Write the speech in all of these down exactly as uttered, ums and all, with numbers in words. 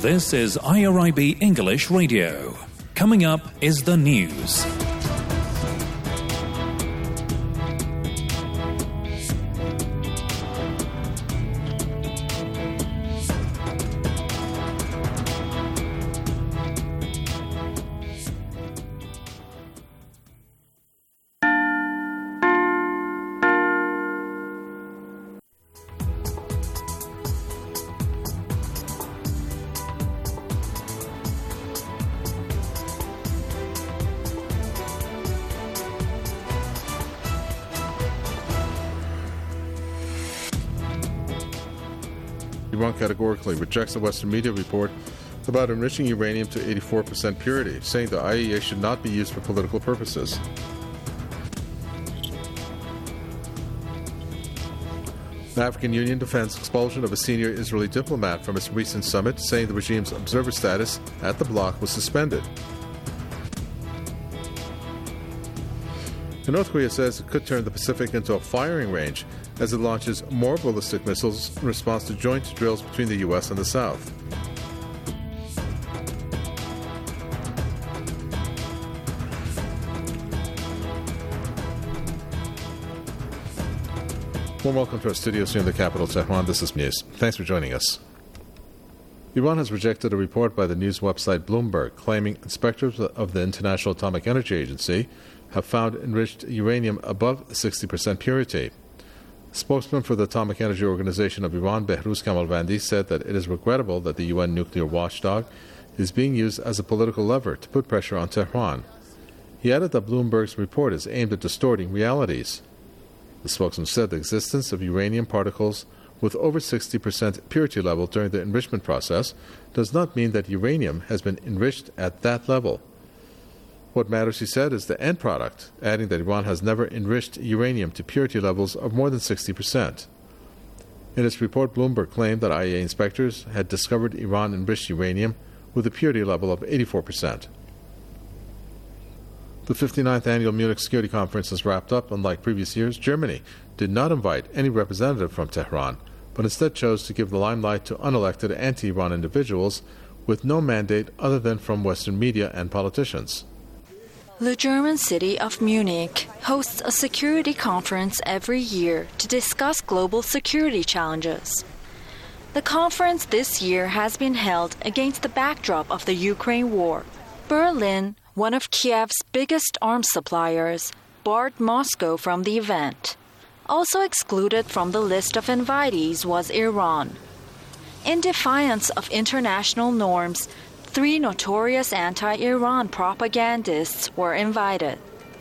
This is I R I B English Radio. Coming up is the news. Iran categorically rejects the Western media report about enriching uranium to eighty-four percent purity, saying the I A E A should not be used for political purposes. The African Union defends expulsion of a senior Israeli diplomat from its recent summit, saying the regime's observer status at the bloc was suspended. And North Korea says it could turn the Pacific into a firing range as it launches more ballistic missiles in response to joint drills between the U S and the South. Well, welcome to our studios here in the capital, Tehran. This is News. Thanks for joining us. Iran has rejected a report by the news website Bloomberg claiming inspectors of the International Atomic Energy Agency have found enriched uranium above sixty percent purity. Spokesman for the Atomic Energy Organization of Iran, Behruz Kamalvandi, said that it is regrettable that the U N nuclear watchdog is being used as a political lever to put pressure on Tehran. He added that Bloomberg's report is aimed at distorting realities. The spokesman said the existence of uranium particles with over sixty percent purity level during the enrichment process does not mean that uranium has been enriched at that level. What matters, he said, is the end product, adding that Iran has never enriched uranium to purity levels of more than sixty percent. In its report, Bloomberg claimed that I A E A inspectors had discovered Iran enriched uranium with a purity level of eighty-four percent. The fifty-ninth Annual Munich Security Conference has wrapped up. Unlike previous years, Germany did not invite any representative from Tehran, but instead chose to give the limelight to unelected anti-Iran individuals with no mandate other than from Western media and politicians. The German city of Munich hosts a security conference every year to discuss global security challenges. The conference this year has been held against the backdrop of the Ukraine war. Berlin, one of Kiev's biggest arms suppliers, barred Moscow from the event. Also excluded from the list of invitees was Iran. In defiance of international norms, three notorious anti-Iran propagandists were invited.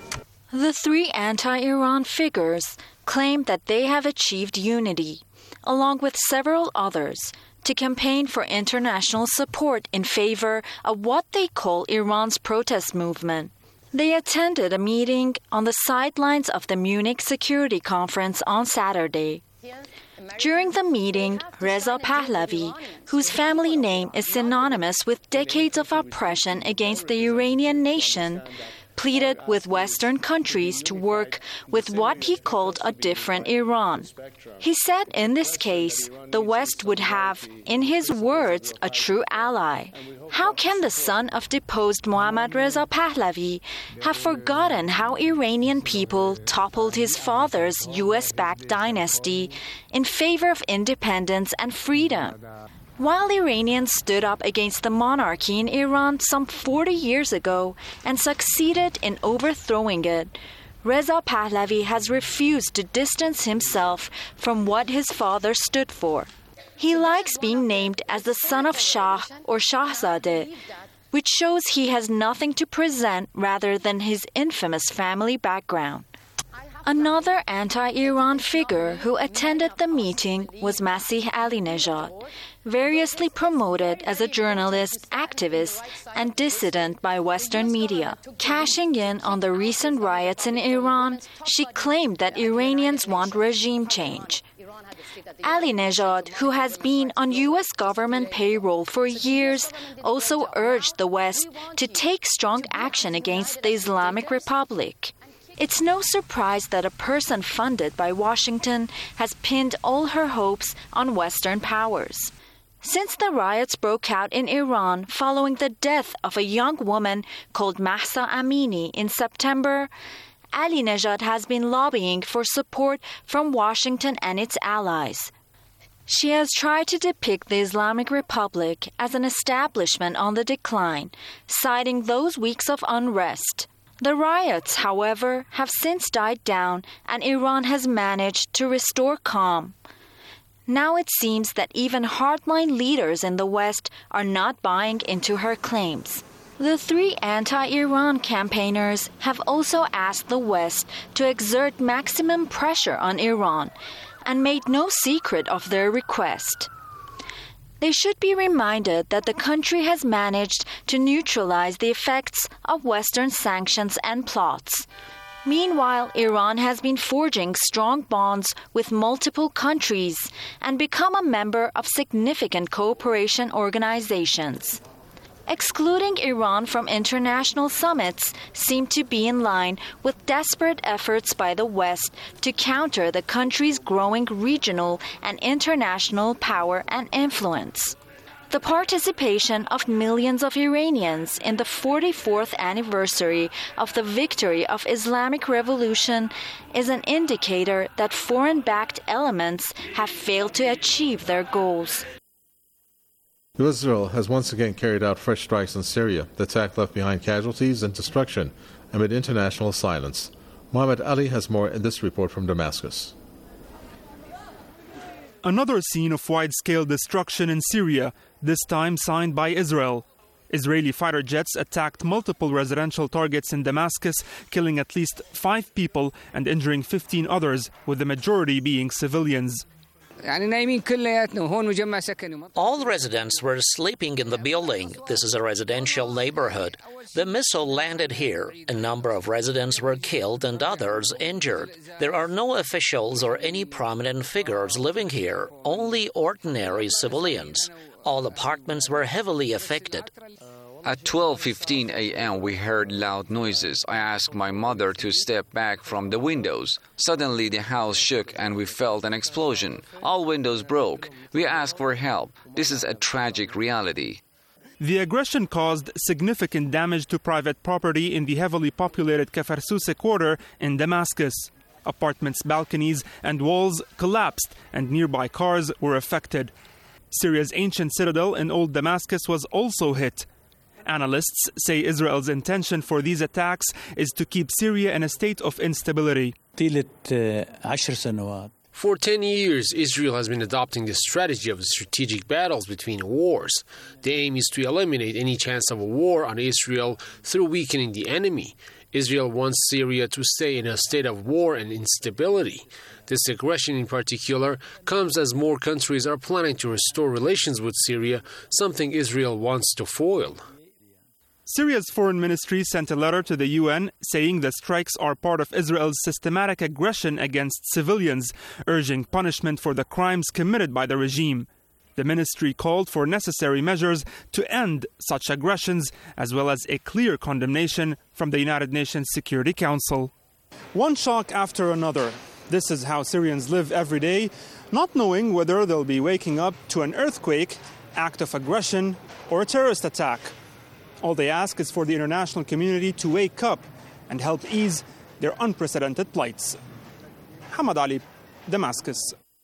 The three anti-Iran figures claim that they have achieved unity, along with several others, to campaign for international support in favor of what they call Iran's protest movement. They attended a meeting on the sidelines of the Munich Security Conference on Saturday. During the meeting, Reza Pahlavi, whose family name is synonymous with decades of oppression against the Iranian nation, pleaded with Western countries to work with what he called a different Iran. He said in this case, the West would have, in his words, a true ally. How can the son of deposed Mohammad Reza Pahlavi have forgotten how Iranian people toppled his father's U S-backed dynasty in favor of independence and freedom? While Iranians stood up against the monarchy in Iran some forty years ago and succeeded in overthrowing it, Reza Pahlavi has refused to distance himself from what his father stood for. He likes being named as the son of Shah or Shahzadeh, which shows he has nothing to present rather than his infamous family background. Another anti-Iran figure who attended the meeting was Masih Alinejad, variously promoted as a journalist, activist, and dissident by Western media. Cashing in on the recent riots in Iran, she claimed that Iranians want regime change. Alinejad, who has been on U S government payroll for years, also urged the West to take strong action against the Islamic Republic. It's no surprise that a person funded by Washington has pinned all her hopes on Western powers. Since the riots broke out in Iran following the death of a young woman called Mahsa Amini in September, Ahmadinejad has been lobbying for support from Washington and its allies. She has tried to depict the Islamic Republic as an establishment on the decline, citing those weeks of unrest. The riots, however, have since died down and Iran has managed to restore calm. Now it seems that even hardline leaders in the West are not buying into her claims. The three anti-Iran campaigners have also asked the West to exert maximum pressure on Iran and made no secret of their request. They should be reminded that the country has managed to neutralize the effects of Western sanctions and plots. Meanwhile, Iran has been forging strong bonds with multiple countries and become a member of significant cooperation organizations. Excluding Iran from international summits seem to be in line with desperate efforts by the West to counter the country's growing regional and international power and influence. The participation of millions of Iranians in the forty-fourth anniversary of the victory of Islamic Revolution is an indicator that foreign-backed elements have failed to achieve their goals. Israel has once again carried out fresh strikes in Syria. The attack left behind casualties and destruction amid international silence. Mohammed Ali has more in this report from Damascus. Another scene of wide-scale destruction in Syria, this time signed by Israel. Israeli fighter jets attacked multiple residential targets in Damascus, killing at least five people and injuring fifteen others, with the majority being civilians. All residents were sleeping in the building. This is a residential neighborhood. The missile landed here. A number of residents were killed and others injured. There are no officials or any prominent figures living here, only ordinary civilians. All apartments were heavily affected. At twelve fifteen a.m. we heard loud noises. I asked my mother to step back from the windows. Suddenly the house shook and we felt an explosion. All windows broke. We asked for help. This is a tragic reality. The aggression caused significant damage to private property in the heavily populated Kafr Sousse quarter in Damascus. Apartments' balconies and walls collapsed and nearby cars were affected. Syria's ancient citadel in Old Damascus was also hit. Analysts say Israel's intention for these attacks is to keep Syria in a state of instability. For ten years, Israel has been adopting the strategy of strategic battles between wars. The aim is to eliminate any chance of a war on Israel through weakening the enemy. Israel wants Syria to stay in a state of war and instability. This aggression in particular comes as more countries are planning to restore relations with Syria, something Israel wants to foil. Syria's foreign ministry sent a letter to the U N saying the strikes are part of Israel's systematic aggression against civilians, urging punishment for the crimes committed by the regime. The ministry called for necessary measures to end such aggressions, as well as a clear condemnation from the United Nations Security Council. One shock after another. This is how Syrians live every day, not knowing whether they'll be waking up to an earthquake, act of aggression, or a terrorist attack. All they ask is for the international community to wake up and help ease their unprecedented plights. Hamad Ali, Damascus.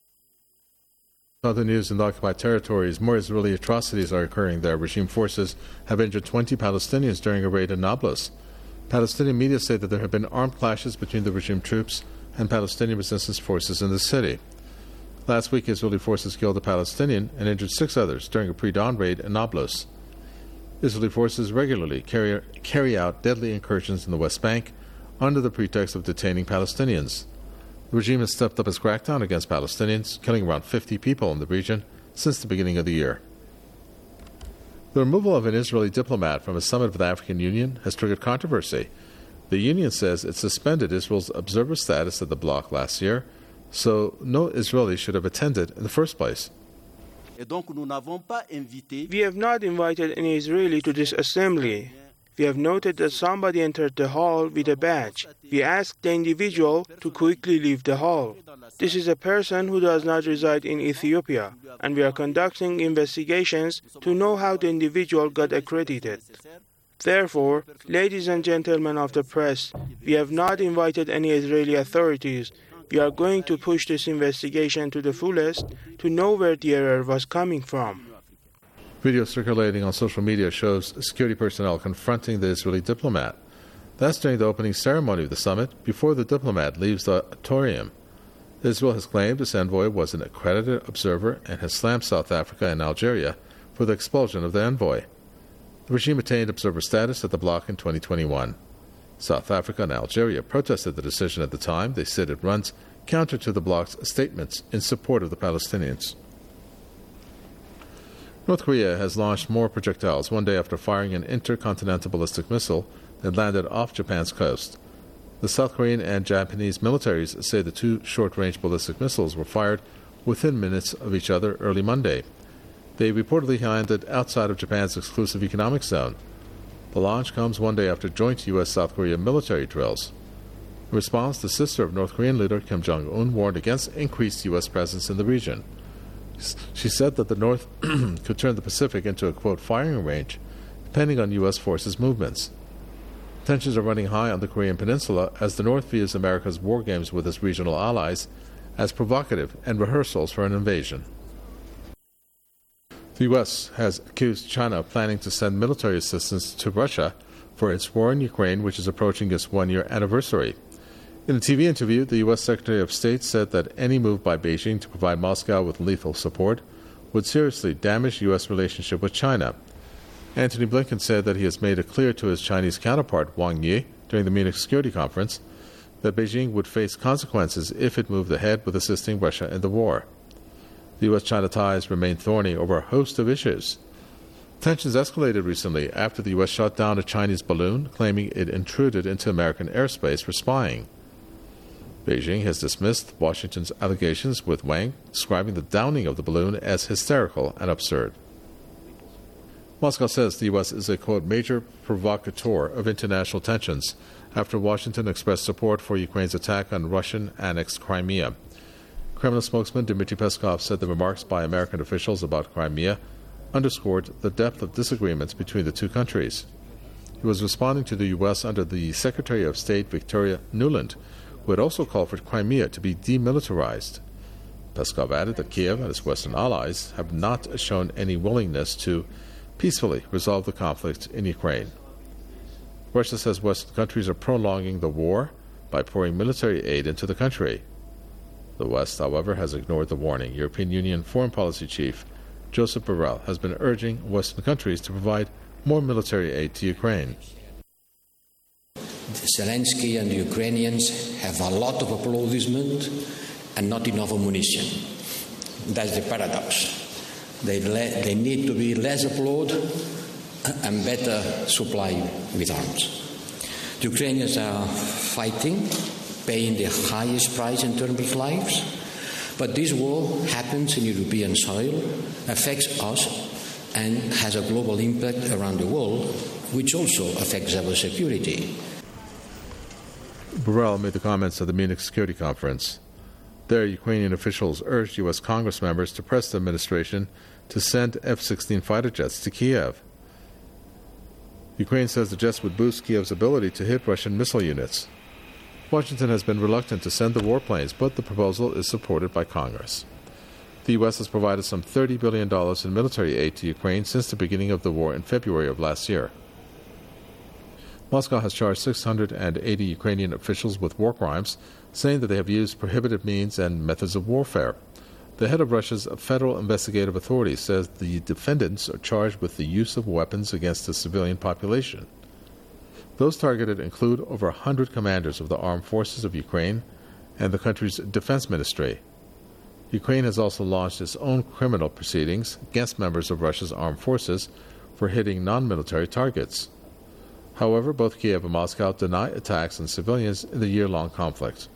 Other news in the occupied territories, more Israeli atrocities are occurring there. Regime forces have injured twenty Palestinians during a raid in Nablus. Palestinian media say that there have been armed clashes between the regime troops and Palestinian resistance forces in the city. Last week, Israeli forces killed a Palestinian and injured six others during a pre-dawn raid in Nablus. Israeli forces regularly carry, carry out deadly incursions in the West Bank under the pretext of detaining Palestinians. The regime has stepped up its crackdown against Palestinians, killing around fifty people in the region since the beginning of the year. The removal of an Israeli diplomat from a summit of the African Union has triggered controversy. The union says it suspended Israel's observer status at the bloc last year, so no Israeli should have attended in the first place. We have not invited any Israeli to this assembly. We have noted that somebody entered the hall with a badge. We asked the individual to quickly leave the hall. This is a person who does not reside in Ethiopia, and we are conducting investigations to know how the individual got accredited. Therefore, ladies and gentlemen of the press, we have not invited any Israeli authorities. We are going to push this investigation to the fullest to know where the error was coming from. Video circulating on social media shows security personnel confronting the Israeli diplomat. That's during the opening ceremony of the summit, before the diplomat leaves the auditorium. Israel has claimed its envoy was an accredited observer and has slammed South Africa and Algeria for the expulsion of the envoy. The regime attained observer status at the bloc in twenty twenty-one. South Africa and Algeria protested the decision at the time. They said it runs counter to the bloc's statements in support of the Palestinians. North Korea has launched more projectiles one day after firing an intercontinental ballistic missile that landed off Japan's coast. The South Korean and Japanese militaries say the two short-range ballistic missiles were fired within minutes of each other early Monday. They reportedly landed outside of Japan's exclusive economic zone. The launch comes one day after joint U S South Korea military drills. In response, the sister of North Korean leader Kim Jong-un warned against increased U S presence in the region. She said that the North could turn the Pacific into a, quote, firing range, depending on U S forces' movements. Tensions are running high on the Korean peninsula as the North views America's war games with its regional allies as provocative and rehearsals for an invasion. The U S has accused China of planning to send military assistance to Russia for its war in Ukraine, which is approaching its one-year anniversary. In a T V interview, the U S Secretary of State said that any move by Beijing to provide Moscow with lethal support would seriously damage U S relationship with China. Antony Blinken said that he has made it clear to his Chinese counterpart, Wang Yi, during the Munich Security Conference, that Beijing would face consequences if it moved ahead with assisting Russia in the war. The U S China ties remain thorny over a host of issues. Tensions escalated recently after the U S shot down a Chinese balloon claiming it intruded into American airspace for spying. Beijing has dismissed Washington's allegations, with Wang describing the downing of the balloon as hysterical and absurd. Moscow says the U S is a, quote, major provocateur of international tensions after Washington expressed support for Ukraine's attack on Russian-annexed Crimea. Kremlin spokesman Dmitry Peskov said the remarks by American officials about Crimea underscored the depth of disagreements between the two countries. He was responding to the U S under the Secretary of State Victoria Nuland, who had also called for Crimea to be demilitarized. Peskov added that Kiev and its Western allies have not shown any willingness to peacefully resolve the conflict in Ukraine. Russia says Western countries are prolonging the war by pouring military aid into the country. The West, however, has ignored the warning. European Union Foreign Policy Chief Joseph Borrell has been urging Western countries to provide more military aid to Ukraine. Zelensky and the Ukrainians have a lot of applaudissement and not enough ammunition. That's the paradox. They, le- they need to be less applaud and better supplied with arms. The Ukrainians are fighting, paying the highest price in terms of lives, but this war happens in European soil, affects us, and has a global impact around the world, which also affects our security. Borrell made the comments at the Munich Security Conference. There, Ukrainian officials urged U S Congress members to press the administration to send F sixteen fighter jets to Kiev. Ukraine says the jets would boost Kiev's ability to hit Russian missile units. Washington has been reluctant to send the warplanes, but the proposal is supported by Congress. The U S has provided some thirty billion dollars in military aid to Ukraine since the beginning of the war in February of last year. Moscow has charged six hundred eighty Ukrainian officials with war crimes, saying that they have used prohibited means and methods of warfare. The head of Russia's Federal Investigative Authority says the defendants are charged with the use of weapons against the civilian population. Those targeted include over one hundred commanders of the armed forces of Ukraine and the country's defense ministry. Ukraine has also launched its own criminal proceedings against members of Russia's armed forces for hitting non-military targets. However, both Kiev and Moscow deny attacks on civilians in the year-long conflict.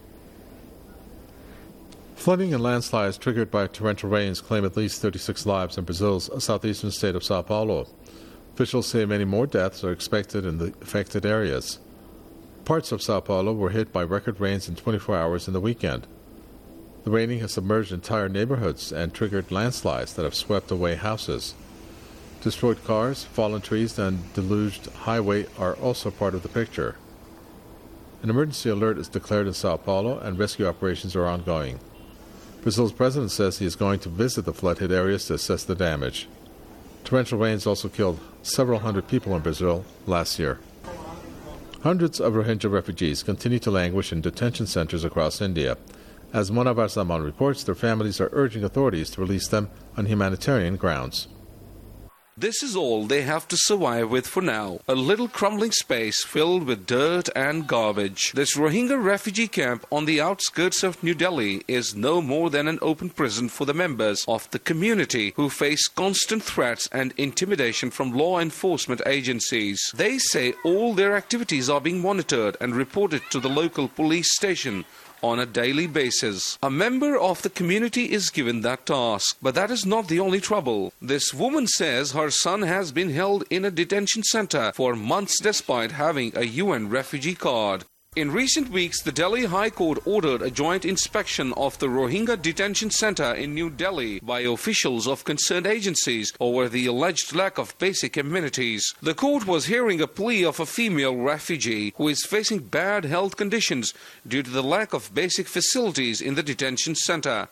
Flooding and landslides triggered by torrential rains claim at least thirty-six lives in Brazil's southeastern state of Sao Paulo. Officials say many more deaths are expected in the affected areas. Parts of Sao Paulo were hit by record rains in twenty-four hours in the weekend. The raining has submerged entire neighborhoods and triggered landslides that have swept away houses. Destroyed cars, fallen trees, and deluged highway are also part of the picture. An emergency alert is declared in Sao Paulo, and rescue operations are ongoing. Brazil's president says he is going to visit the flood-hit areas to assess the damage. Torrential rains also killed several hundred people in Brazil last year. Hundreds of Rohingya refugees continue to languish in detention centers across India. As Monavar Zaman reports, their families are urging authorities to release them on humanitarian grounds. This is all they have to survive with for now. A little crumbling space filled with dirt and garbage. This Rohingya refugee camp on the outskirts of New Delhi is no more than an open prison for the members of the community who face constant threats and intimidation from law enforcement agencies. They say all their activities are being monitored and reported to the local police station on a daily basis. A member of the community is given that task, but that is not the only trouble. This woman says her son has been held in a detention center for months despite having a U N refugee card. In recent weeks, the Delhi High Court ordered a joint inspection of the Rohingya detention center in New Delhi by officials of concerned agencies over the alleged lack of basic amenities. The court was hearing a plea of a female refugee who is facing bad health conditions due to the lack of basic facilities in the detention center.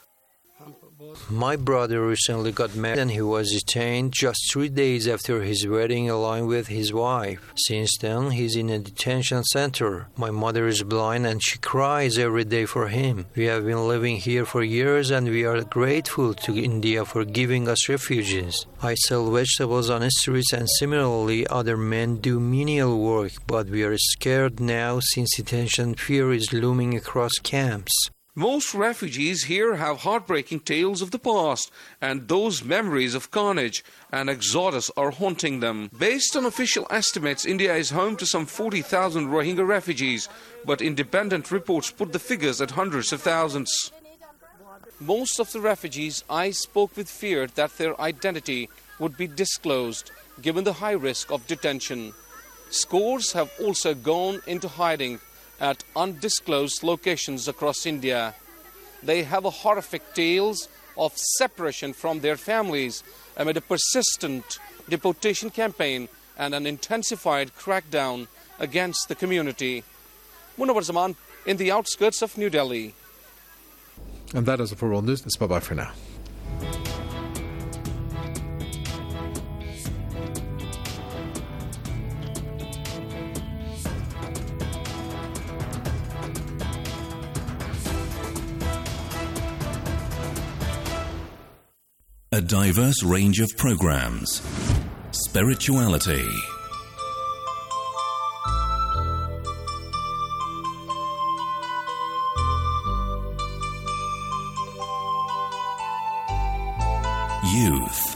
My brother recently got married and he was detained just three days after his wedding along with his wife. Since then, he's in a detention center. My mother is blind and she cries every day for him. We have been living here for years and we are grateful to India for giving us refugees. I sell vegetables on the streets and similarly other men do menial work, but we are scared now since detention fear is looming across camps. Most refugees here have heartbreaking tales of the past, and those memories of carnage and exodus are haunting them. Based on official estimates, India is home to some forty thousand Rohingya refugees, but independent reports put the figures at hundreds of thousands. Most of the refugees I spoke with feared that their identity would be disclosed, given the high risk of detention. Scores have also gone into hiding at undisclosed locations across India. They have a horrific tales of separation from their families amid a persistent deportation campaign and an intensified crackdown against the community. Monavar Zaman in the outskirts of New Delhi. And that is it for World News. It's bye-bye for now. A diverse range of programs. Spirituality. Youth.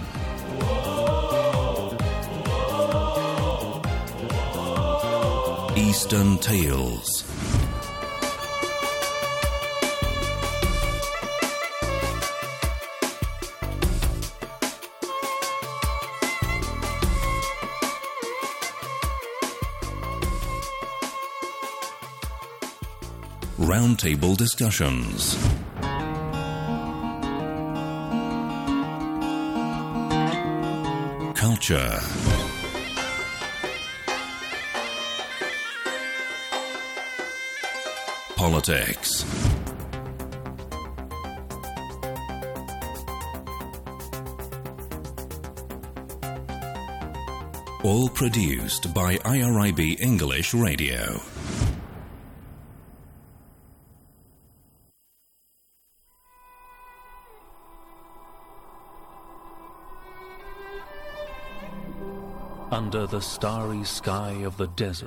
Eastern Tales. Roundtable discussions. Culture. Politics. All produced by I R I B English Radio. Under the starry sky of the desert,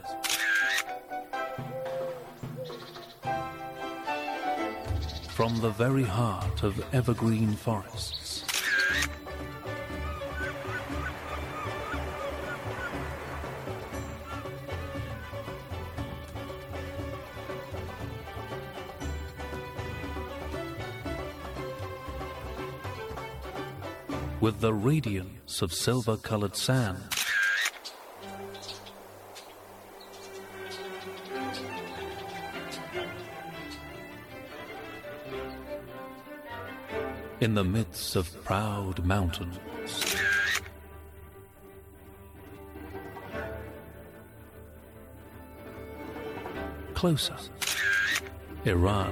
from the very heart of evergreen forests, with the radiance of silver-colored sand, In the midst of proud mountains, closer, Iran.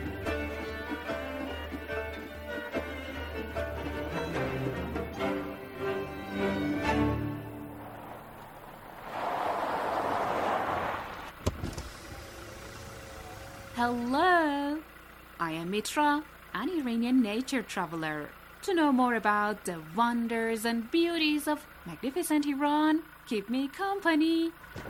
Hello, I am Mitra, an Iranian nature traveler. To know more about the wonders and beauties of magnificent Iran, keep me company.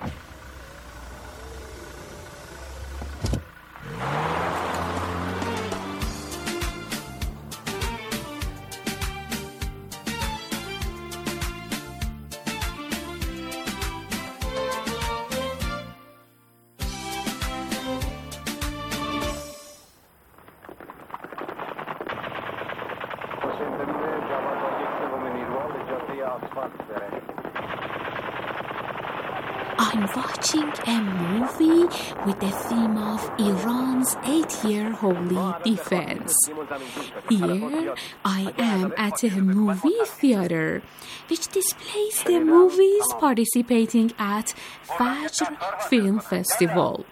I'm watching a movie with the theme of Iran's eight-year holy defense. Here, I am at a movie theater, which displays the movies participating at Fajr Film Festival.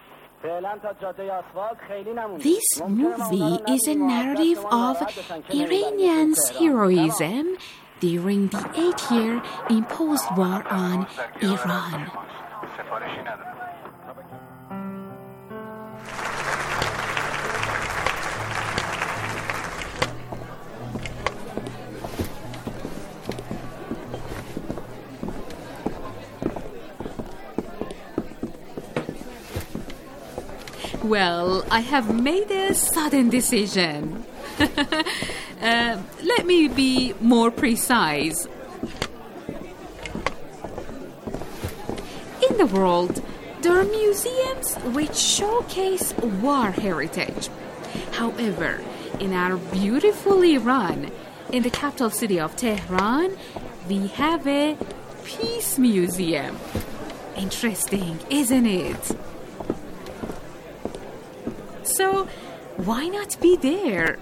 This movie is a narrative of Iranians' heroism during the eight-year imposed war on Iran. Well, I have made a sudden decision. uh, let me be more precise. In the world, there are museums which showcase war heritage. However, in our beautiful Iran, in the capital city of Tehran, we have a peace museum. Interesting, isn't it? So, why not be there?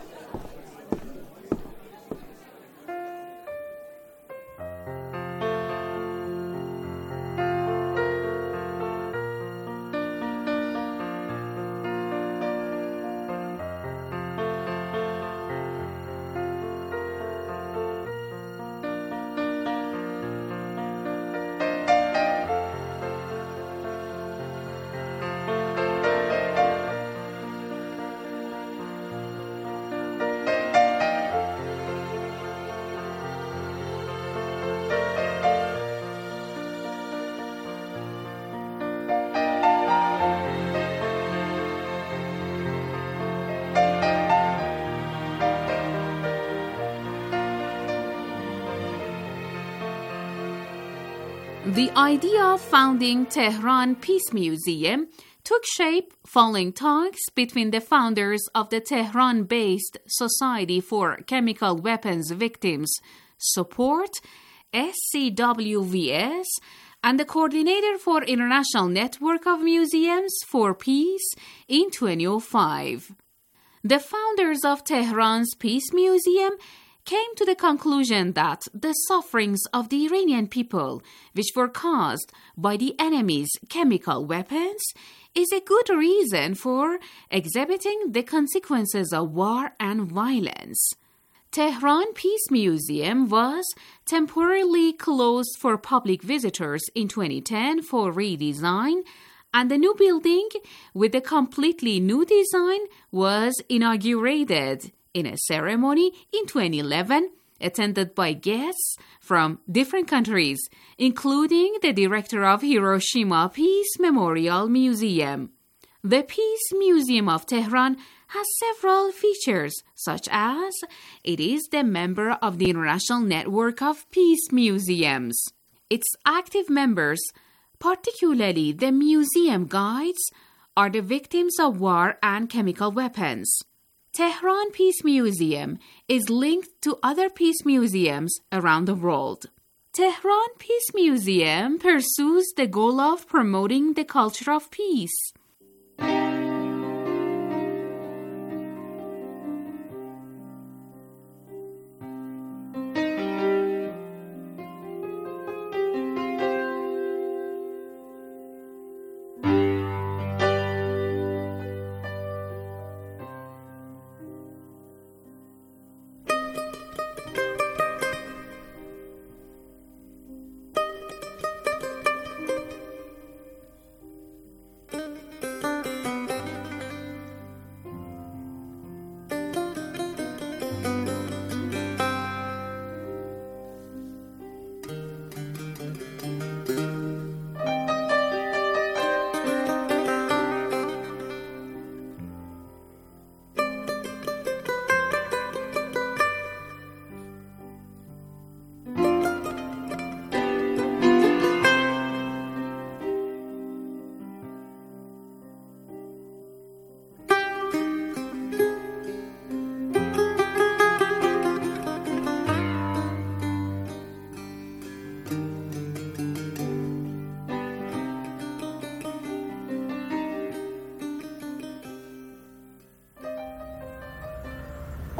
The idea of founding Tehran Peace Museum took shape following talks between the founders of the Tehran-based Society for Chemical Weapons Victims Support, S C W V S, and the coordinator for International Network of Museums for Peace in twenty oh five. The founders of Tehran's Peace Museum came to the conclusion that the sufferings of the Iranian people, which were caused by the enemy's chemical weapons, is a good reason for exhibiting the consequences of war and violence. Tehran Peace Museum was temporarily closed for public visitors in twenty ten for redesign, and the new building with a completely new design was inaugurated in a ceremony in twenty eleven, attended by guests from different countries, including the director of Hiroshima Peace Memorial Museum. The Peace Museum of Tehran has several features, such as it is the member of the International Network of Peace Museums. Its active members, particularly the museum guides, are the victims of war and chemical weapons. Tehran Peace Museum is linked to other peace museums around the world. Tehran Peace Museum pursues the goal of promoting the culture of peace.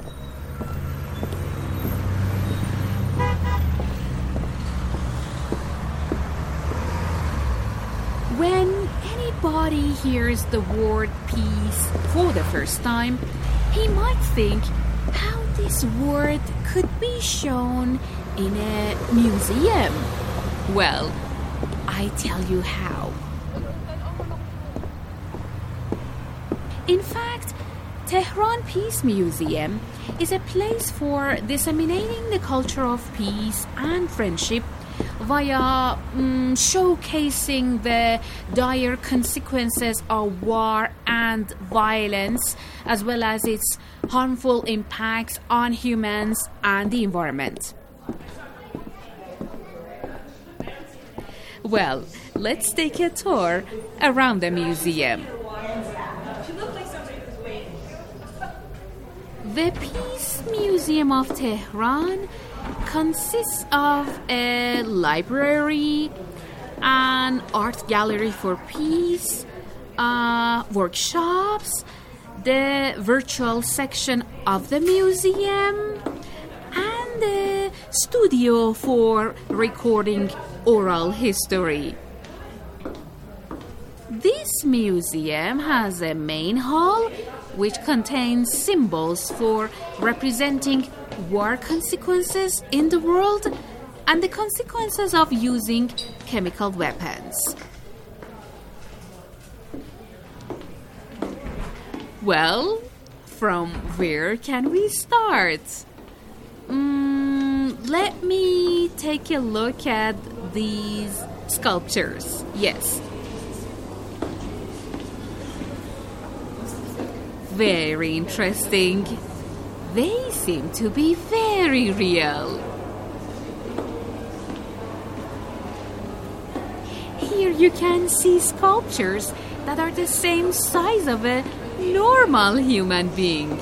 When anybody hears the word peace for the first time, he might think how this word could be shown in a museum. Well, I tell you how. In fact, Tehran Peace Museum is a place for disseminating the culture of peace and friendship via um, showcasing the dire consequences of war and violence, as well as its harmful impacts on humans and the environment. Well, let's take a tour around the museum. The Peace Museum of Tehran consists of a library, an art gallery for peace, uh, workshops, the virtual section of the museum, and a studio for recording oral history. This museum has a main hall which contains symbols for representing war consequences in the world and the consequences of using chemical weapons. Well, from where can we start? Mm, let me take a look at these sculptures. Yes. Very interesting. They seem to be very real. Here you can see sculptures that are the same size of a normal human being.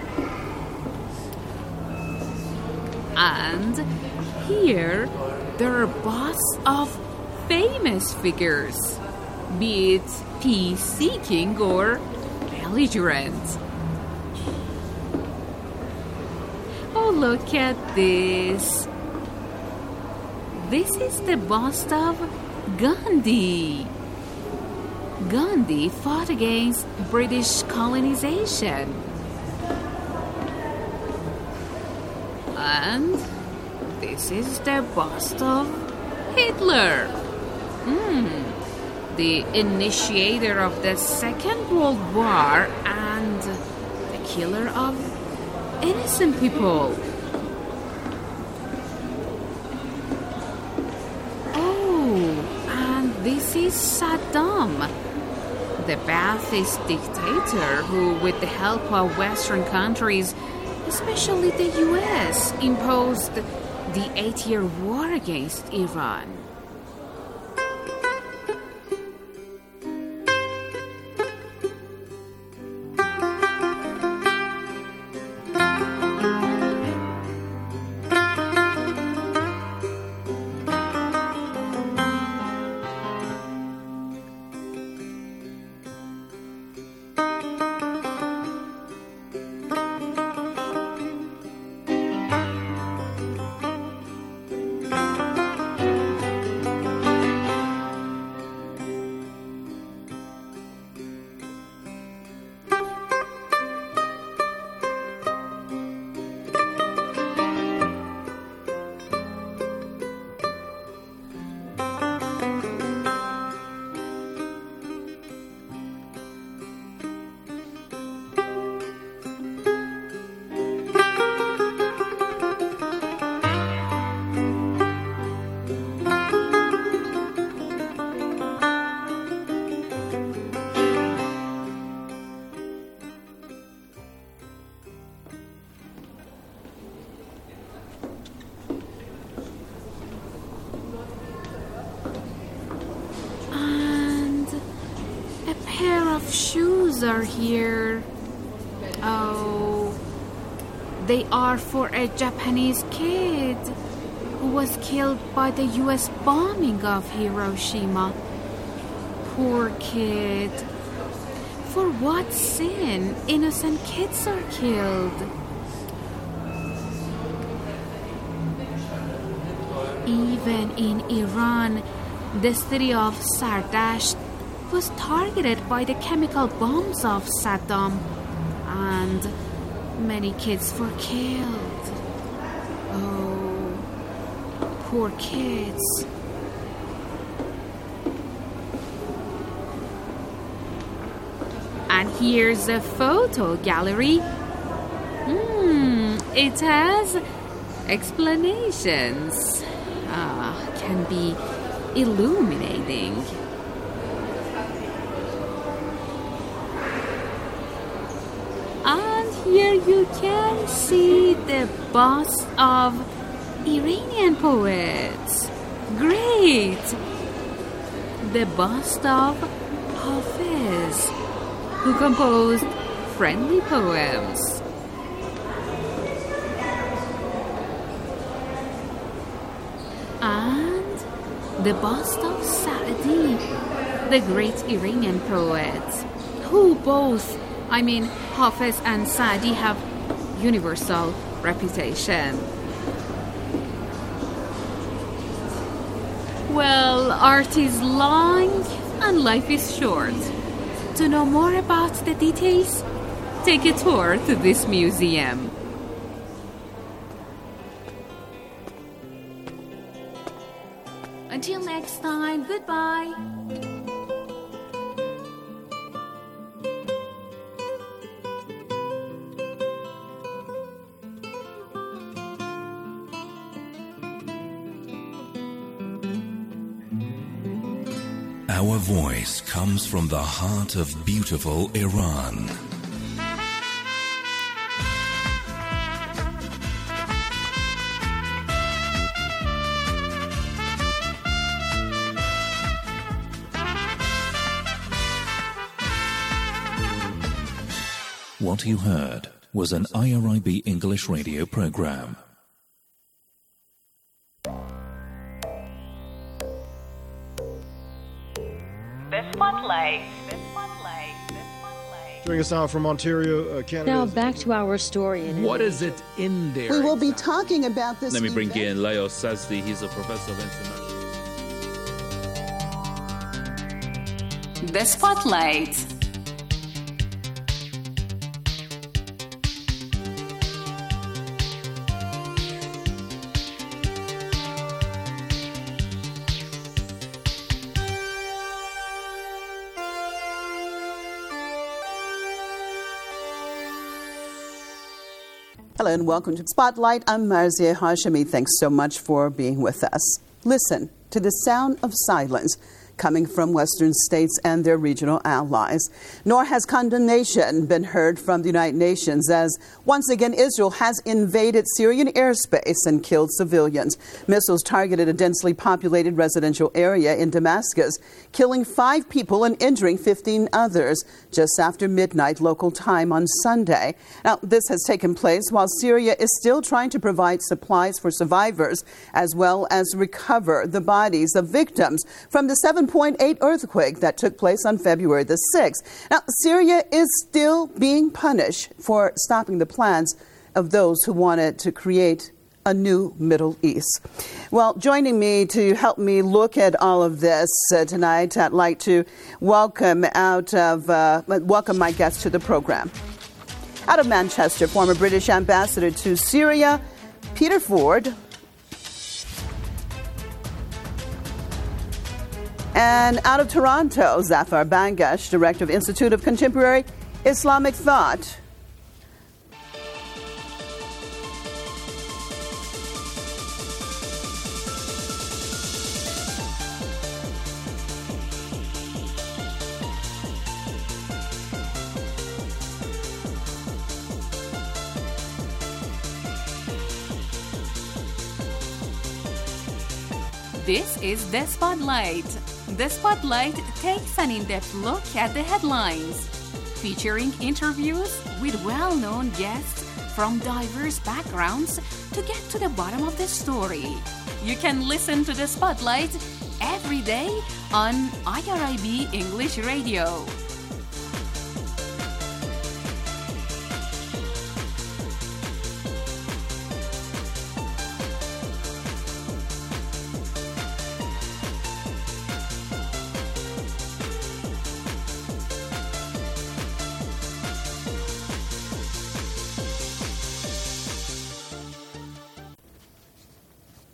And here there are busts of famous figures, be it peace-seeking or belligerent. Oh, look at this. This is the bust of Gandhi. Gandhi fought against British colonization. And this is the bust of Hitler. Hmm. The initiator of the Second World War and the killer of innocent people. Oh, and this is Saddam, the Ba'athist dictator who, with the help of Western countries, especially the U S, imposed the eight-year war against Iran. Shoes are here. Oh, they are for a Japanese kid who was killed by the U S bombing of Hiroshima. Poor kid. For what sin innocent kids are killed? Even in Iran, the city of Sardasht was targeted by the chemical bombs of Saddam, and many kids were killed. Oh, poor kids. And here's a photo gallery. Hmm, it has explanations. Ah, can be illuminating. And here you can see the bust of Iranian poets. Great! The bust of Hafiz, who composed friendly poems. And the bust of Sa'di, the great Iranian poet, who both, I mean, Hafiz and Sa'di, have universal reputation. Well, art is long and life is short. To know more about the details, take a tour to this museum. Until next time, goodbye. Our voice comes from the heart of beautiful Iran. What you heard was an I R I B English radio program. The Spotlight. The Spotlight. The Spotlight. Joining us now from Ontario, uh, Canada. Now back to our story. In what is it in there? We will be talking about this. Let me bring event. in Leo Sazdi. He's a professor of international. The Spotlight. Hello and welcome to Spotlight. I'm Marzia Hashemi. Thanks so much for being with us. Listen to the sound of silence coming from Western states and their regional allies. Nor has condemnation been heard from the United Nations as once again Israel has invaded Syrian airspace and killed civilians. Missiles targeted a densely populated residential area in Damascus, killing five people and injuring fifteen others just after midnight local time on Sunday. Now, this has taken place while Syria is still trying to provide supplies for survivors as well as recover the bodies of victims from the seven point eight earthquake that took place on February the sixth. Now, Syria is still being punished for stopping the plans of those who wanted to create a new Middle East. Well, joining me to help me look at all of this uh, tonight, I'd like to welcome out of uh, welcome my guest to the program. Out of Manchester, former British ambassador to Syria, Peter Ford. And out of Toronto, Zafar Bangash, director of Institute of Contemporary Islamic Thought. This is The Spotlight. The Spotlight takes an in-depth look at the headlines, featuring interviews with well-known guests from diverse backgrounds to get to the bottom of the story. You can listen to The Spotlight every day on I R I B English Radio.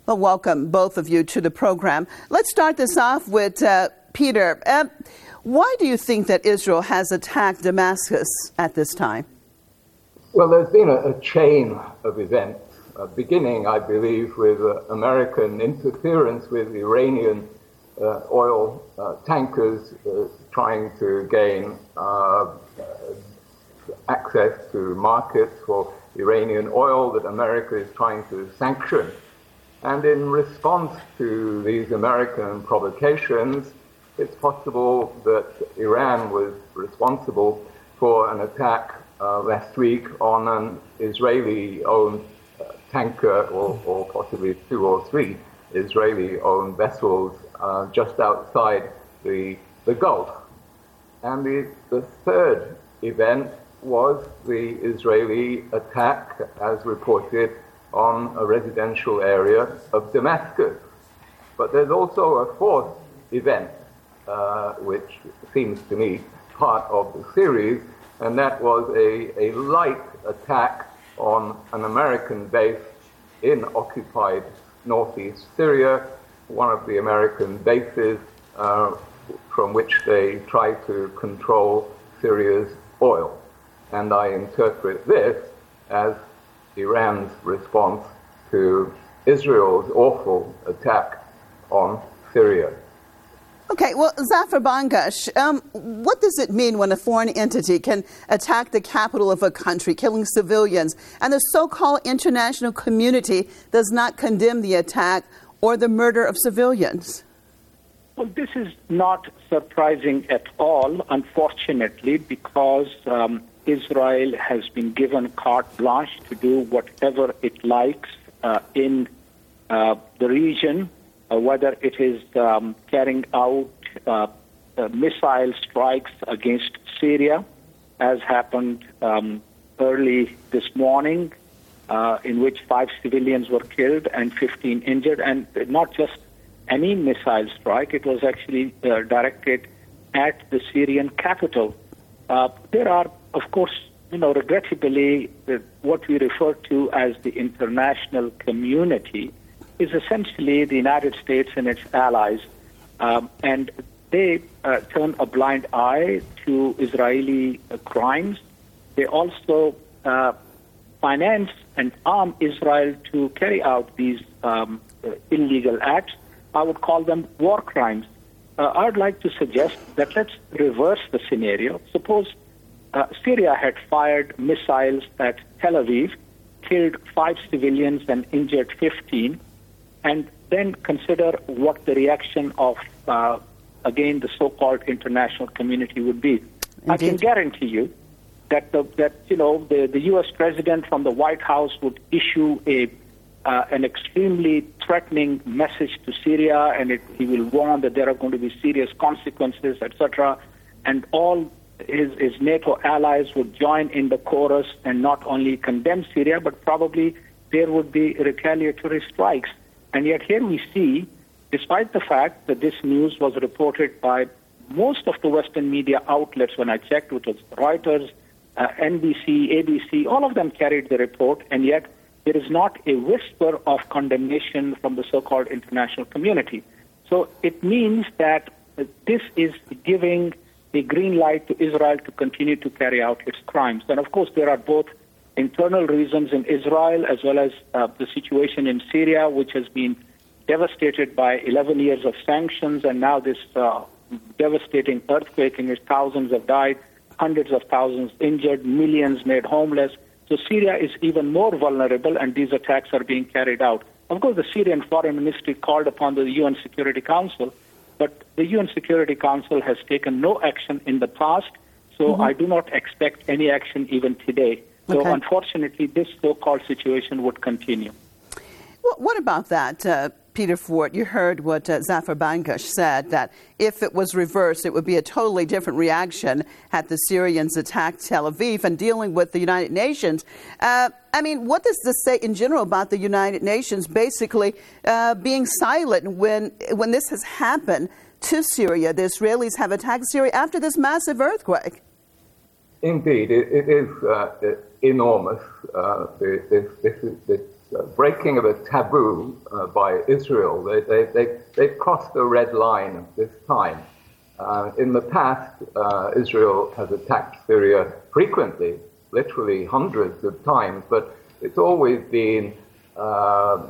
Well, welcome, both of you, to the program. Let's start this off with uh, Peter. Uh, why do you think that Israel has attacked Damascus at this time? Well, there's been a, a chain of events, uh, beginning, I believe, with uh, American interference with Iranian uh, oil uh, tankers uh, trying to gain uh, access to markets for Iranian oil that America is trying to sanction. And in response to these American provocations, it's possible that Iran was responsible for an attack uh, last week on an Israeli-owned uh, tanker, or, or possibly two or three Israeli-owned vessels uh, just outside the, the Gulf. And the, the third event was the Israeli attack, as reported, on a residential area of Damascus. But there's also a fourth event, uh, which seems to me part of the series, and that was a, a light attack on an American base in occupied northeast Syria, one of the American bases uh, from which they try to control Syria's oil. And I interpret this as Iran's response to Israel's awful attack on Syria. Okay, well, Zafar Bangash, um, what does it mean when a foreign entity can attack the capital of a country, killing civilians, and the so-called international community does not condemn the attack or the murder of civilians? Well, this is not surprising at all, unfortunately, because um, Israel has been given carte blanche to do whatever it likes uh, in uh, the region, uh, whether it is um, carrying out uh, uh, missile strikes against Syria, as happened um, early this morning, uh, in which five civilians were killed and fifteen injured, and not just any missile strike. It was actually uh, directed at the Syrian capital. Uh, there are, of course, you know, regrettably, uh, what we refer to as the international community is essentially the United States and its allies, um, and they uh, turn a blind eye to Israeli uh, crimes. They also uh, finance and arm Israel to carry out these um, uh, illegal acts. I would call them war crimes. Uh, I would like to suggest that let's reverse the scenario. Suppose uh, Syria had fired missiles at Tel Aviv, killed five civilians and injured fifteen, and then consider what the reaction of, uh, again, the so-called international community would be. Indeed. I can guarantee you that, the, that you know, the, the U S president from the White House would issue a Uh, an extremely threatening message to Syria, and it, he will warn that there are going to be serious consequences, et cetera. And all his, his NATO allies would join in the chorus and not only condemn Syria, but probably there would be retaliatory strikes. And yet here we see, despite the fact that this news was reported by most of the Western media outlets when I checked, which was Reuters, uh, N B C, A B C, all of them carried the report, and yet there is not a whisper of condemnation from the so-called international community. So it means that this is giving a green light to Israel to continue to carry out its crimes. And of course, there are both internal reasons in Israel as well as uh, the situation in Syria, which has been devastated by eleven years of sanctions, and now this uh, devastating earthquake in which thousands have died, hundreds of thousands injured, millions made homeless. So Syria is even more vulnerable, and these attacks are being carried out. Of course, the Syrian Foreign Ministry called upon the U N Security Council, but the U N Security Council has taken no action in the past, so mm-hmm. I do not expect any action even today. So okay. Unfortunately, this so-called situation would continue. Well, what about that, uh, Peter Ford? You heard what uh, Zafar Bangash said, that if it was reversed, it would be a totally different reaction had the Syrians attacked Tel Aviv. And dealing with the United Nations, uh, I mean, what does this say in general about the United Nations basically uh, being silent when, when this has happened to Syria? The Israelis have attacked Syria after this massive earthquake. Indeed, it, it is uh, enormous. Uh, this, this, this uh, breaking of a taboo uh, by Israel. They, they, they, they've crossed a red line this time. Uh, in the past, uh, Israel has attacked Syria frequently, literally hundreds of times, but it's always been uh,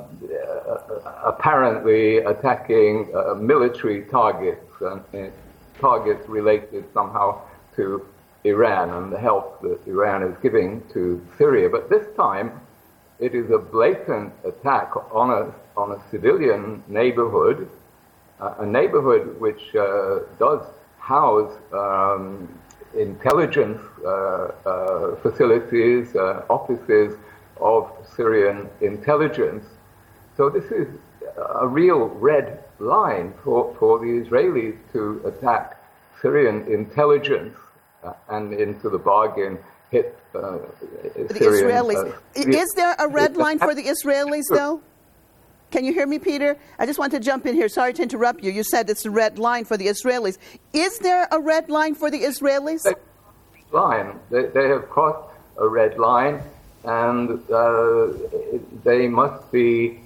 apparently attacking uh, military targets, and uh, targets related somehow to Iran and the help that Iran is giving to Syria. But this time, it is a blatant attack on a, on a civilian neighborhood, uh, a neighborhood which uh, does house um, intelligence uh, uh, facilities, uh, offices of Syrian intelligence. So this is a real red line for, for the Israelis to attack Syrian intelligence uh, and into the bargain hit uh, the Syrian, Israelis. Uh, is there a red line for the Israelis, though? Can you hear me, Peter? I just want to jump in here. Sorry to interrupt you. You said it's a red line for the Israelis. Is there a red line for the Israelis? Line. They, they have crossed a red line, and uh, they must be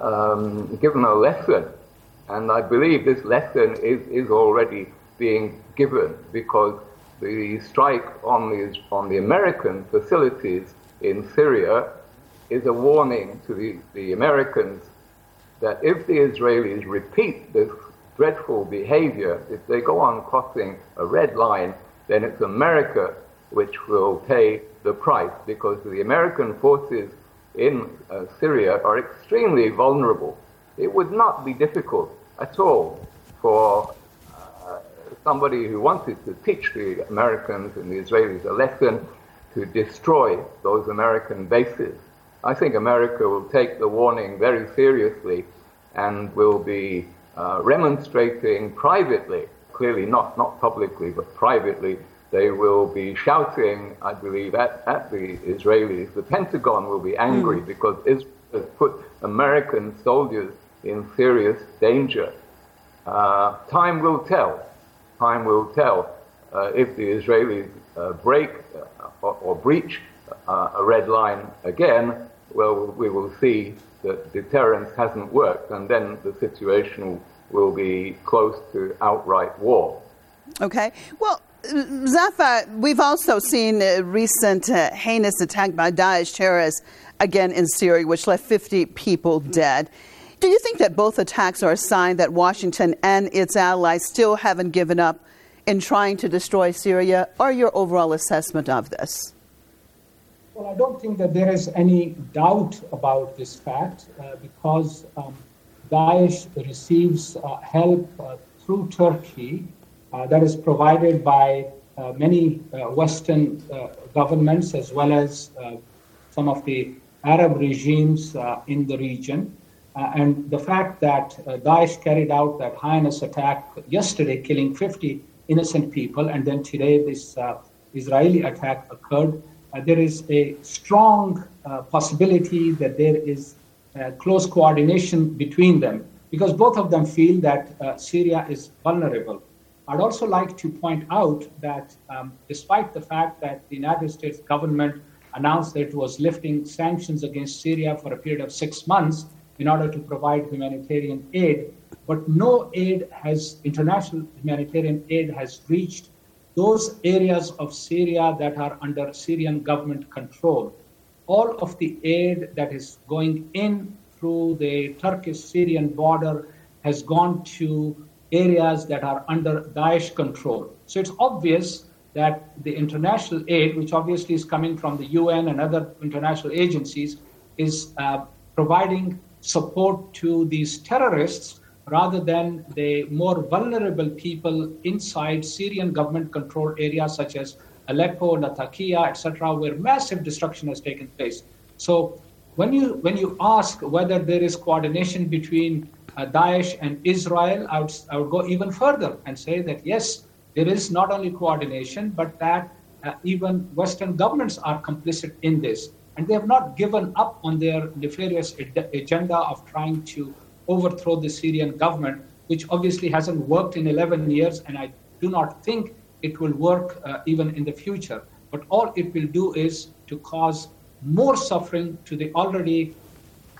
um, given a lesson. And I believe this lesson is, is already being given, because the strike on the, on the American facilities in Syria is a warning to the, the Americans that if the Israelis repeat this dreadful behavior, if they go on crossing a red line, then it's America which will pay the price, because the American forces in uh, Syria are extremely vulnerable. It would not be difficult at all for uh, somebody who wanted to teach the Americans and the Israelis a lesson to destroy those American bases. I think America will take the warning very seriously and will be uh, remonstrating privately, clearly not, not publicly, but privately. They will be shouting, I believe, at, at the Israelis. The Pentagon will be angry mm. because Israel has put American soldiers in serious danger. Uh, time will tell. Time will tell uh, if the Israelis uh, break uh, or, or breach uh, a red line again. Well, we will see that deterrence hasn't worked, and then the situation will be close to outright war. Okay. Well, Zafar, we've also seen a recent uh, heinous attack by Daesh terrorists again in Syria, which left fifty people dead. Do you think that both attacks are a sign that Washington and its allies still haven't given up in trying to destroy Syria, or your overall assessment of this? Well, I don't think that there is any doubt about this fact uh, because um, Daesh receives uh, help uh, through Turkey uh, that is provided by uh, many uh, Western uh, governments as well as uh, some of the Arab regimes uh, in the region. Uh, and the fact that uh, Daesh carried out that heinous attack yesterday, killing fifty innocent people, and then today this uh, Israeli attack occurred, Uh, there is a strong uh, possibility that there is uh, close coordination between them, because both of them feel that uh, Syria is vulnerable. I'd also like to point out that um, despite the fact that the United States government announced that it was lifting sanctions against Syria for a period of six months in order to provide humanitarian aid, but no aid has, international humanitarian aid has reached those areas of Syria that are under Syrian government control. All of the aid that is going in through the Turkish-Syrian border has gone to areas that are under Daesh control. So it's obvious that the international aid, which obviously is coming from the U N and other international agencies, is uh, providing support to these terrorists rather than the more vulnerable people inside Syrian government-controlled areas such as Aleppo, Latakia, et cetera, where massive destruction has taken place. So when you when you ask whether there is coordination between uh, Daesh and Israel, I would, I would go even further and say that, yes, there is not only coordination, but that uh, even Western governments are complicit in this. And they have not given up on their nefarious ed- agenda of trying to overthrow the Syrian government, which obviously hasn't worked in eleven years, and I do not think it will work uh, even in the future. But all it will do is to cause more suffering to the already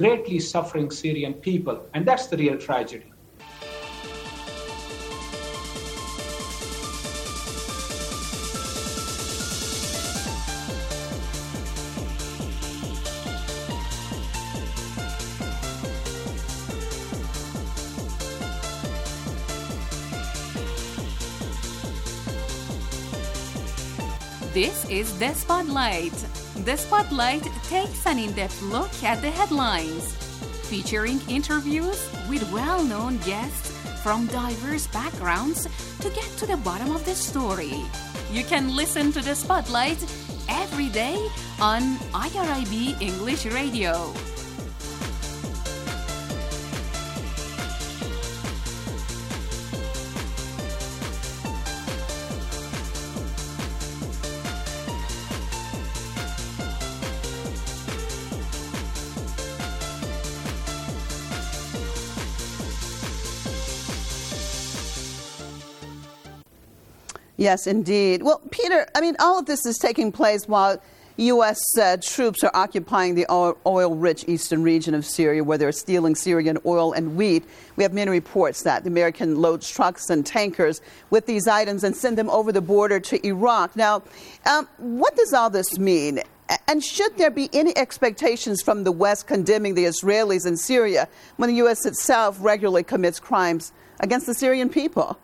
greatly suffering Syrian people. And that's the real tragedy. This is The Spotlight. The Spotlight takes an in-depth look at the headlines, featuring interviews with well-known guests from diverse backgrounds to get to the bottom of the story. You can listen to The Spotlight every day on I R I B English Radio. Yes, indeed. Well, Peter, I mean, all of this is taking place while U S uh, troops are occupying the oil-rich eastern region of Syria, where they're stealing Syrian oil and wheat. We have many reports that the American loads trucks and tankers with these items and send them over the border to Iraq. Now, um, what does all this mean? And should there be any expectations from the West condemning the Israelis in Syria when the U S itself regularly commits crimes against the Syrian people?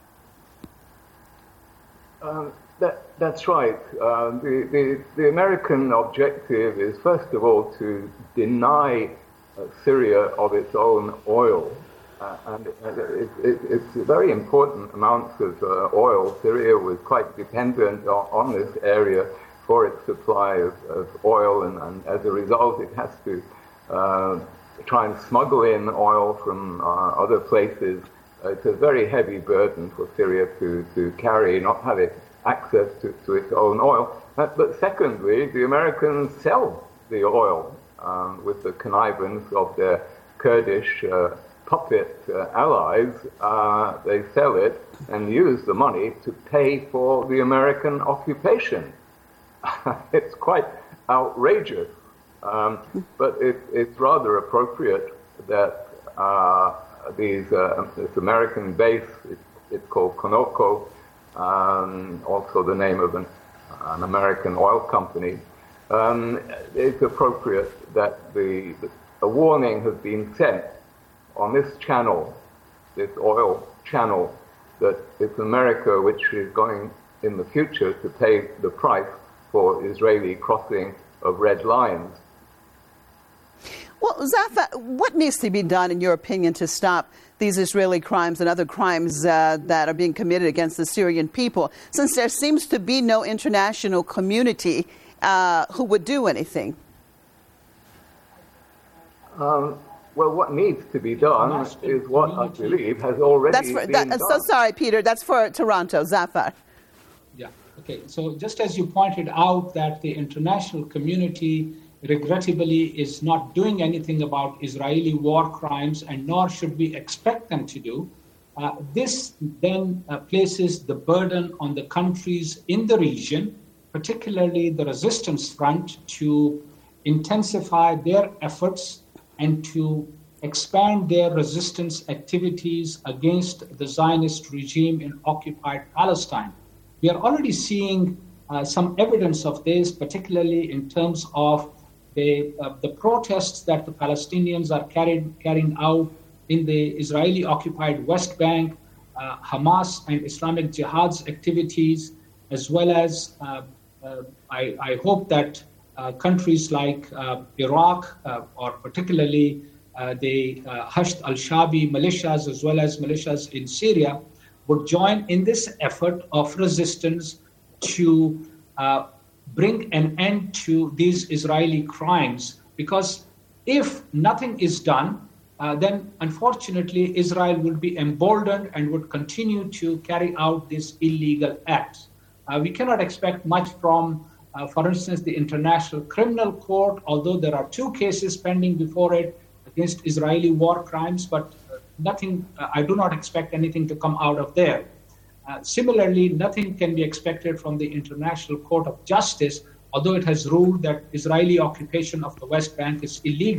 Um, that, that's right. Uh, the, the, the American objective is, first of all, to deny uh, Syria of its own oil. Uh, and it, it, it, it's very important amounts of uh, oil. Syria was quite dependent on, on this area for its supply of, of oil, and, and as a result, it has to uh, try and smuggle in oil from uh, other places. It's a very heavy burden for Syria to, to carry, not having access to, to its own oil. But, but secondly, the Americans sell the oil um, with the connivance of their Kurdish uh, puppet uh, allies. Uh, they sell it and use the money to pay for the American occupation. It's quite outrageous, um, but it, it's rather appropriate that uh, These, uh, this American base, it, it's called Conoco, um, also the name of an, an American oil company. Um, it's appropriate that the, the a warning has been sent on this channel, this oil channel, that it's America which is going in the future to pay the price for Israeli crossing of red lines. Well, Zafar, what needs to be done, in your opinion, to stop these Israeli crimes and other crimes uh, that are being committed against the Syrian people, since there seems to be no international community uh, who would do anything? Um, well, what needs to be done is what I believe has already That's for, been that, done. So sorry, Peter, that's for Toronto. Zafar. Yeah, okay. So just as you pointed out that the international community regrettably is not doing anything about Israeli war crimes, and nor should we expect them to do. Uh, this then uh, places the burden on the countries in the region, particularly the resistance front, to intensify their efforts and to expand their resistance activities against the Zionist regime in occupied Palestine. We are already seeing uh, some evidence of this, particularly in terms of The, uh, the protests that the Palestinians are carried, carrying out in the Israeli-occupied West Bank, uh, Hamas and Islamic Jihad's activities, as well as uh, uh, I, I hope that uh, countries like uh, Iraq, uh, or particularly uh, the uh, Hashd al-Shabi militias, as well as militias in Syria, would join in this effort of resistance to uh, bring an end to these Israeli crimes, because if nothing is done, uh, then unfortunately Israel will be emboldened and would continue to carry out these illegal acts. Uh, we cannot expect much from, uh, for instance, the International Criminal Court, although there are two cases pending before it against Israeli war crimes, but uh, nothing, uh, I do not expect anything to come out of there. Uh, similarly, nothing can be expected from the International Court of Justice, although it has ruled that Israeli occupation of the West Bank is illegal.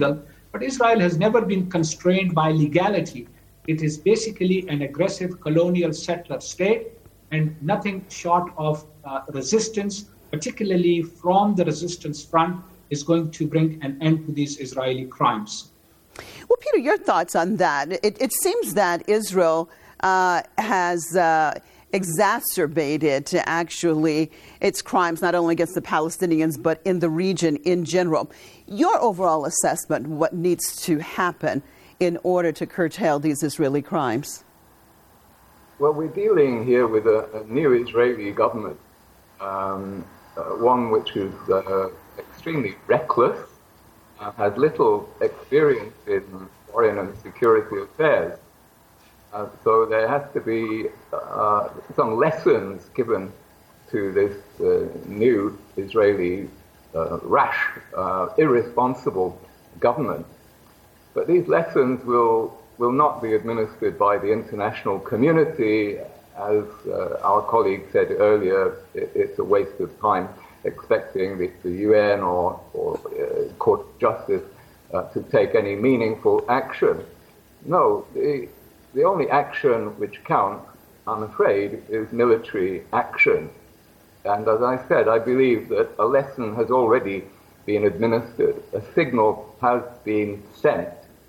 But Israel has never been constrained by legality. It is basically an aggressive colonial settler state, and nothing short of uh, resistance, particularly from the resistance front, is going to bring an end to these Israeli crimes. Well, Peter, your thoughts on that? It, it seems that Israel uh, has uh, exacerbated, actually, its crimes, not only against the Palestinians, but in the region in general. Your overall assessment, what needs to happen in order to curtail these Israeli crimes? Well, we're dealing here with a, a new Israeli government, um, uh, one which is uh, extremely reckless, uh, has little experience in foreign and security affairs. Uh, so there has to be uh, some lessons given to this uh, new Israeli uh, rash, uh, irresponsible government. But these lessons will will not be administered by the international community. As uh, our colleague said earlier, it, it's a waste of time expecting the, the U N or, or uh, Court of Justice uh, to take any meaningful action. No, the, the only action which counts, I'm afraid, is military action. And as I said, I believe that a lesson has already been administered. A signal has been sent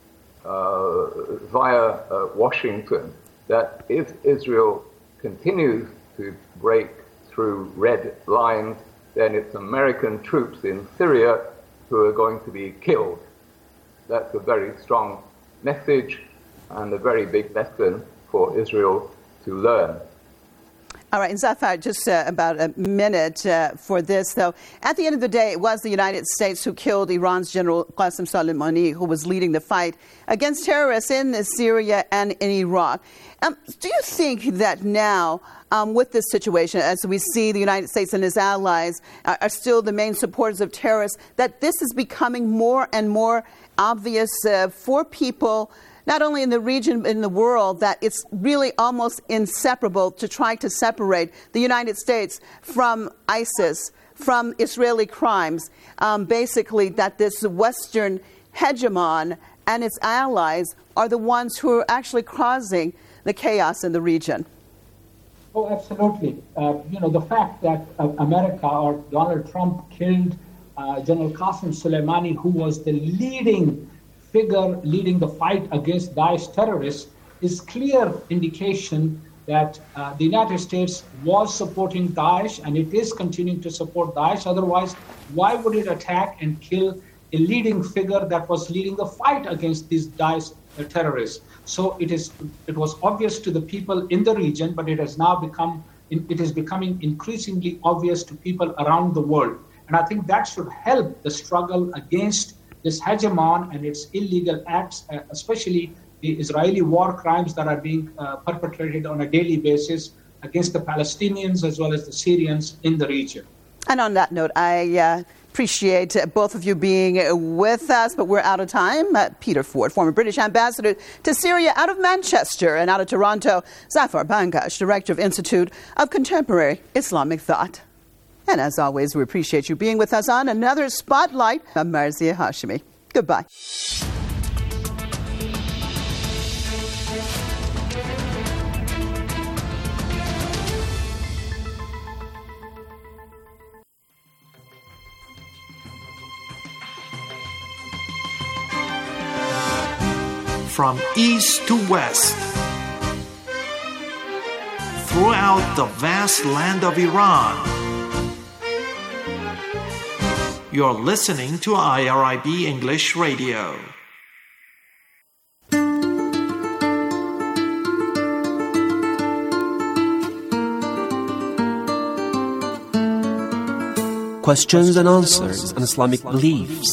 Uh, via uh, Washington that if Israel continues to break through red lines, then it's American troops in Syria who are going to be killed. That's a very strong message and a very big lesson for Israel to learn. All right, and Zafar, just uh, about a minute uh, for this, though. At the end of the day, it was the United States who killed Iran's General Qasem Soleimani, who was leading the fight against terrorists in Syria and in Iraq. Um, do you think that now, um, with this situation, as we see the United States and its allies are, are still the main supporters of terrorists, that this is becoming more and more obvious uh, for people, not only in the region, but in the world, that it's really almost inseparable to try to separate the United States from ISIS, from Israeli crimes, um, basically that this Western hegemon and its allies are the ones who are actually causing the chaos in the region? Oh, absolutely. Uh, you know, the fact that uh, America or Donald Trump killed uh, General Qasem Soleimani, who was the leading figure leading the fight against Daesh terrorists, is clear indication that uh, the United States was supporting Daesh, and it is continuing to support Daesh. Otherwise, why would it attack and kill a leading figure that was leading the fight against these Daesh terrorists? So it is it was obvious to the people in the region, but it has now become it is becoming increasingly obvious to people around the world. And I think that should help the struggle against this hegemon and its illegal acts, uh, especially the Israeli war crimes that are being uh, perpetrated on a daily basis against the Palestinians as well as the Syrians in the region. And on that note, I uh, appreciate uh, both of you being with us, but we're out of time. Uh, Peter Ford, former British ambassador to Syria out of Manchester, and out of Toronto, Zafar Bangash, director of Institute of Contemporary Islamic Thought. And as always, we appreciate you being with us on another Spotlight. I'm Marzia Hashemi. Goodbye. From east to west, throughout the vast land of Iran, you're listening to I R I B English Radio. Questions and answers on Islamic beliefs.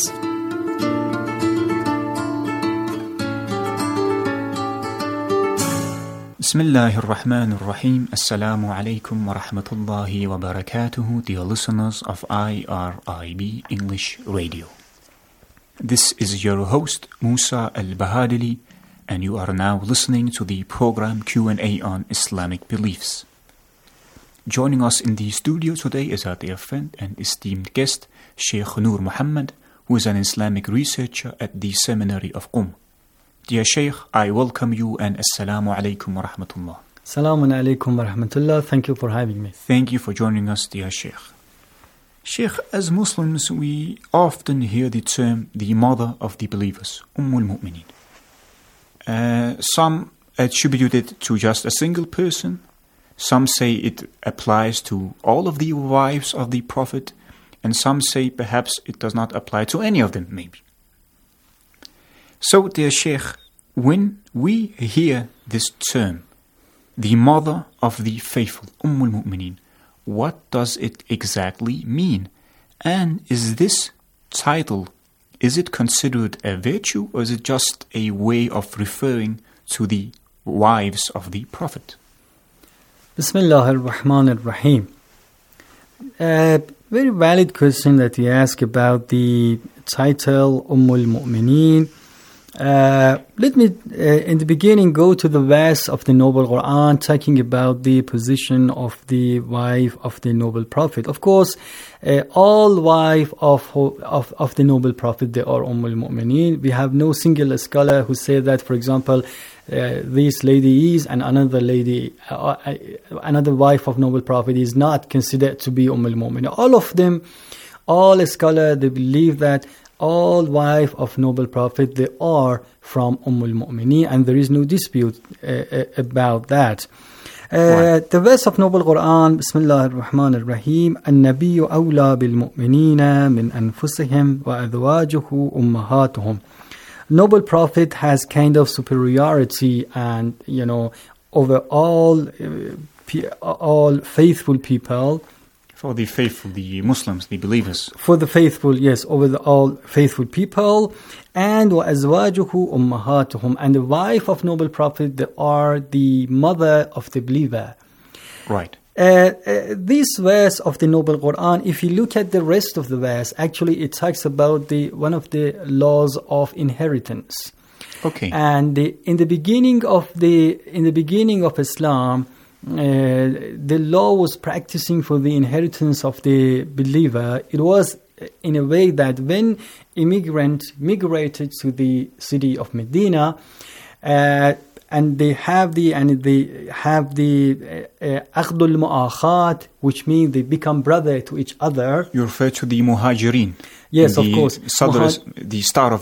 Bismillahir Rahmanir Rahim. Assalamu alaikum wa rahmatullahi wa barakatuhu, dear listeners of I R I B English Radio. This is your host, Musa Al-Bahadili, and you are now listening to the program Q and A on Islamic beliefs. Joining us in the studio today is our dear friend and esteemed guest, Sheikh Noor Muhammad, who is an Islamic researcher at the Seminary of Qum. Dear Sheikh, I welcome you and Assalamu alaikum wa rahmatullah. Assalamu alaikum wa rahmatullah. Thank you for having me. Thank you for joining us, dear Sheikh. Sheikh, as Muslims, we often hear the term the mother of the believers, Ummul Mu'mineen. Uh, some attribute it to just a single person. Some say it applies to all of the wives of the Prophet. And some say perhaps it does not apply to any of them, maybe. So, dear Sheikh, when we hear this term, the mother of the faithful, Ummul Mu'mineen, what does it exactly mean? And is this title, is it considered a virtue, or is it just a way of referring to the wives of the Prophet? Bismillah ar-Rahman ar-Rahim. Uh, very valid question that you ask about the title Ummul Mu'mineen. Uh, let me, uh, in the beginning, go to the verse of the Noble Quran, talking about the position of the wife of the Noble Prophet. Of course, uh, all wives of, of of the Noble Prophet, they are Ummul Mu'mineen. We have no single scholar who say that, for example, uh, this lady is and another lady, uh, another wife of Noble Prophet is not considered to be Ummul Mu'mineen. All of them, all scholars, they believe that all wives of Noble Prophet, they are from Ummul Mu'mineen, and there is no dispute uh, uh, about that. Uh, right. The verse of Noble Quran, Bismillah ar-Rahman ar-Rahim, النبي أولى بالمؤمنين من أنفسهم وأزواجه أمهاتهم. Noble Prophet has kind of superiority and, you know, over all uh, all faithful people. For the faithful, the Muslims, the believers. For the faithful, yes, over the all faithful people. And وَأَزْوَاجُهُ أُمَّهَاتُهُم. And the wife of Noble Prophet, they are the mother of the believer. Right. Uh, uh, this verse of the Noble Quran, if you look at the rest of the verse, actually it talks about the one of the laws of inheritance. Okay. And the, in the beginning of the in the beginning of Islam, Uh, the law was practicing for the inheritance of the believer. It was in a way that when immigrants migrated to the city of Medina, uh, and they have the and they have the aqd al-mu'akhat, which means they become brother to each other. You refer to the muhajirin. Yes, the of course. Sadr, Muhaj- the start of